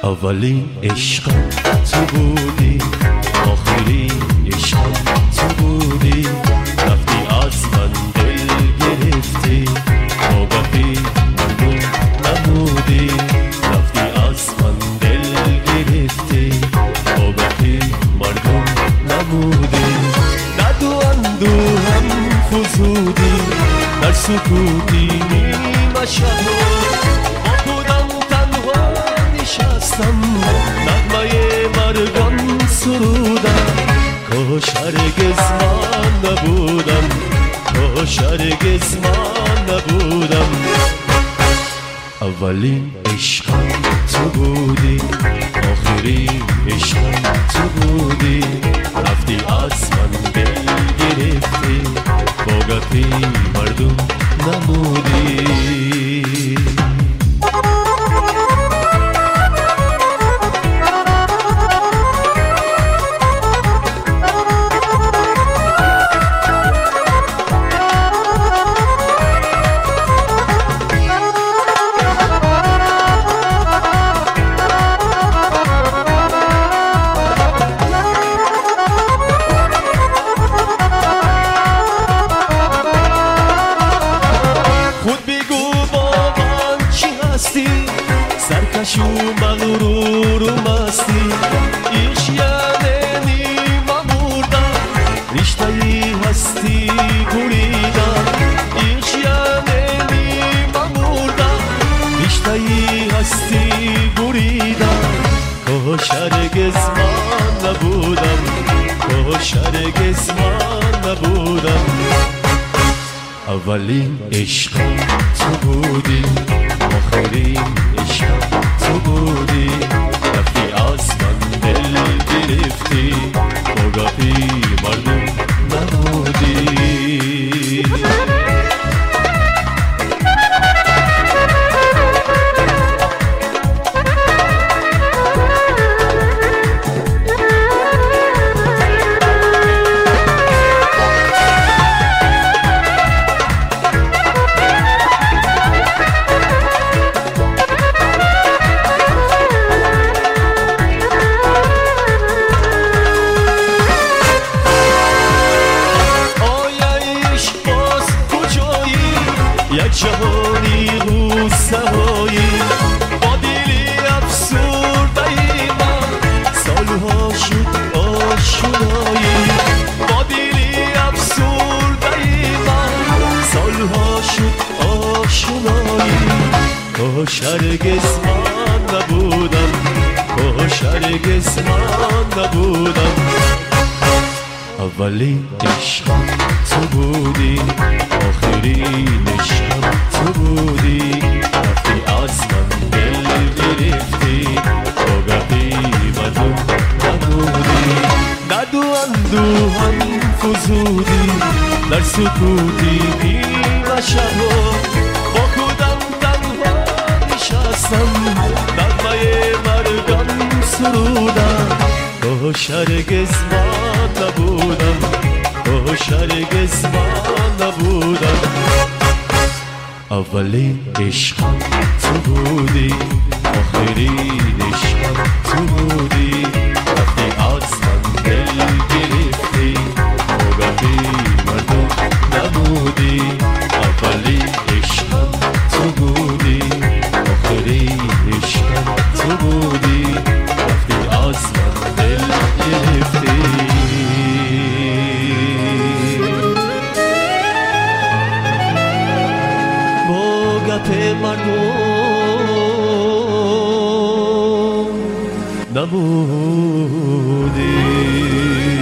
اولین عشقم تو بودی، آخرین عشقم تو بودی. رفتی از من دل گرفتی، آگهی مردم نمودی. رفتی از من دل گرفتی، آگهی مردم نمودی. درد و اندوهم فزودی، در سکوتی نیمه شب با خودم تنها نشستم، نغمه مرگان سرودم. کاش هرگز من نبودم، کاش هرگز من نبودم. اولین عشقم تو بودی، آخرین عشقم تو بودی. رفتی از من دل گرفتی، باگتی مردم نمودی. سرکش و مغرور و مستی، عشق یعنی نیمه مردن، رشته هستی بریدن. عشق یعنی نیمه مردن، رشته هستی بریدن. کاش هرگز من نبودم، کاش هرگز من نبودم. اولین عشقم تو بودی، آخرین عشقم تو بودی. رفتی از من دل گرفتی، آگهی مردم نمودی. یک جهانی غصه هایی با دلی افسرده من، سالها شد آشنایی. با دلی افسرده من، سالها شد آشنایی. کاش هرگز من نبودم، کاش هرگز من نبودم. اولین عشقم تو بودی، آخرین عشقم تو بودی. رفتی از من دل گرفتی، آگهی مردم نمودی. درد و اندوهم فزودی، در سکوتی نیمه شب با خودم تنها نشستم، نغمه مرگان سرودم. کاش هرگز من نبودم، کاش هرگز من نبودم. اولین عشقم تو بودی، آخرین عشقم تو بودی. رفتی از من دل گرفتی، آگهی مردم نمودی. اولین عشقم تو بودی، آخرین عشقم تو بودی. رفتی از من دل گرفتی. گپ مردم نمودی.